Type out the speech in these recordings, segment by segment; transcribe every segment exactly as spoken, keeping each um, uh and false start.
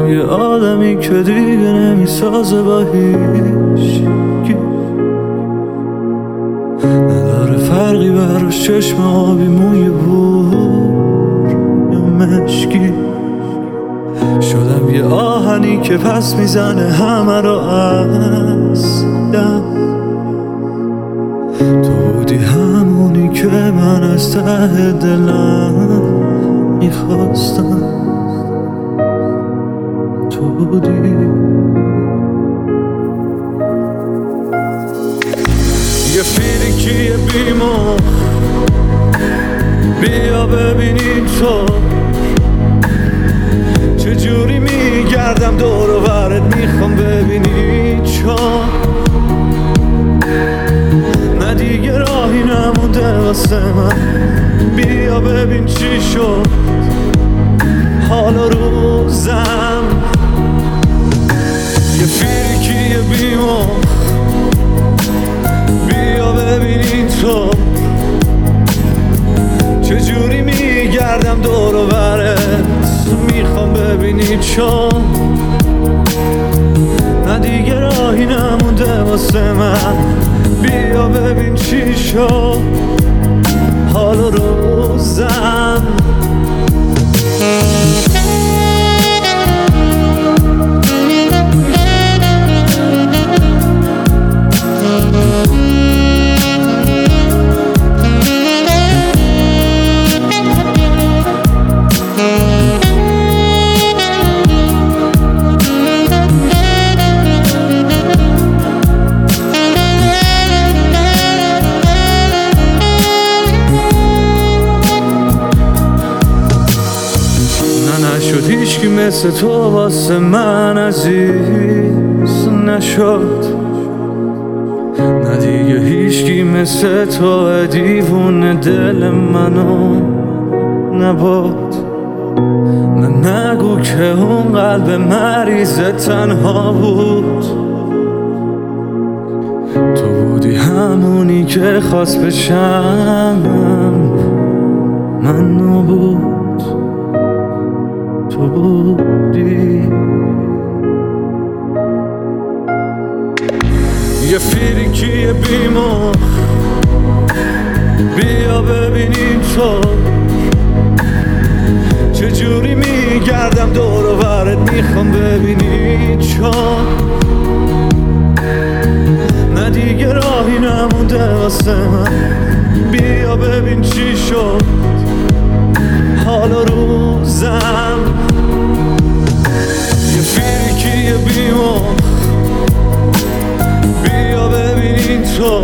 منم یه آدمی که دیگه نمیسازه با هیچکی، نداره فرقی براش چشم آبی موی بور یا مشکی. شدم یه آهنی که پس میزنه همه رو از دم. تو بودی همونی که من از ته دلم میخواستم، تو بودی. یه فیلیکی بیمار، بیا ببینی تو چجوری میگردم دور و برت، میخوام ببینی چون نه دیگه راهی نمونده واسه من. بیا ببین چی شد حال و روزم. یه فیلیکی بیمار، بیا ببینی تو چجوری میگردم دور و برت، میخوام ببینی چون نه دیگه راهی نمونده واسه من. بیا ببین چی شد حال و روزم. نشد هیچکی مثل تو واسه من عزیز نشد، نه دیگه هیچکی مثل تو دیوونه دل منو نبود. نه نگو که اون قلب مریض تنها بود، تو بودی همونی که خواست بشم من نبود، تو بودی. یه فیلیکی بیمار، بیا ببینی تو چجوری میگردم دور و برت، میخوام ببینی چون نه دیگه راهی نمونده واسه من. بیا ببین چی شد حال و روزم. یه فیلیکی بیمار، بیا ببینی تو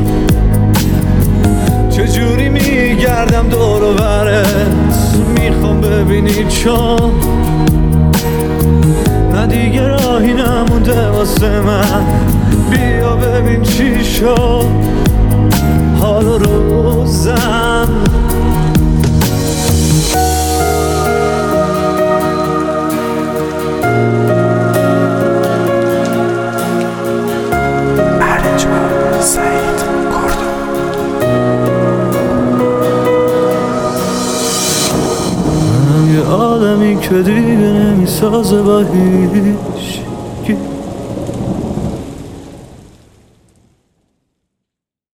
چجوری میگردم دور و برت، میخوام ببینی چون نه دیگه راهی نمونده واسه من. بیا ببین چی شد حال و روزم. منم یه آدمی که دیگه نمیسازه با هیچکی،